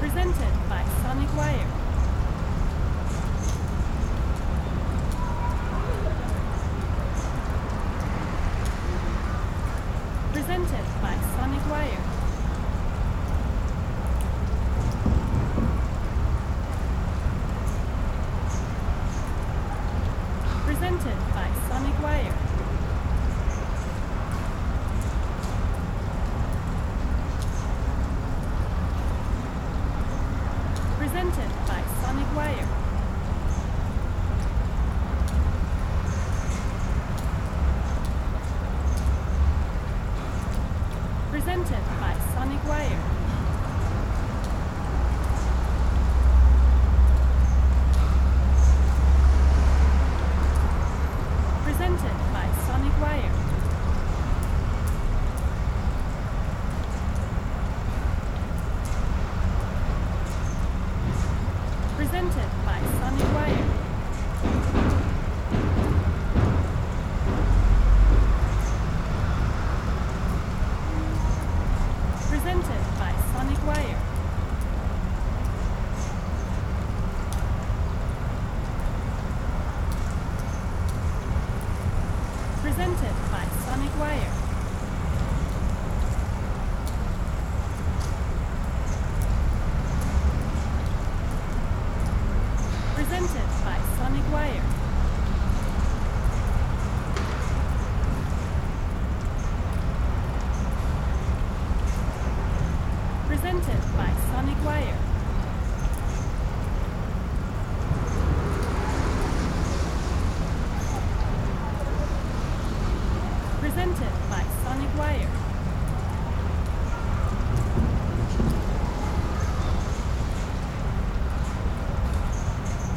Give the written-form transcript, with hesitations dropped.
Presented by Sonic Wire. Presented by Sonic Wire. Presented by Sonic Wire. Presented by Sonic Wire. Presented by Sonic Wire. Presented by Sonic Wire. Presented by Sonic Wire. Presented by Sonic Wire. Presented by Sonic Wire. Presented by Sonic Wire.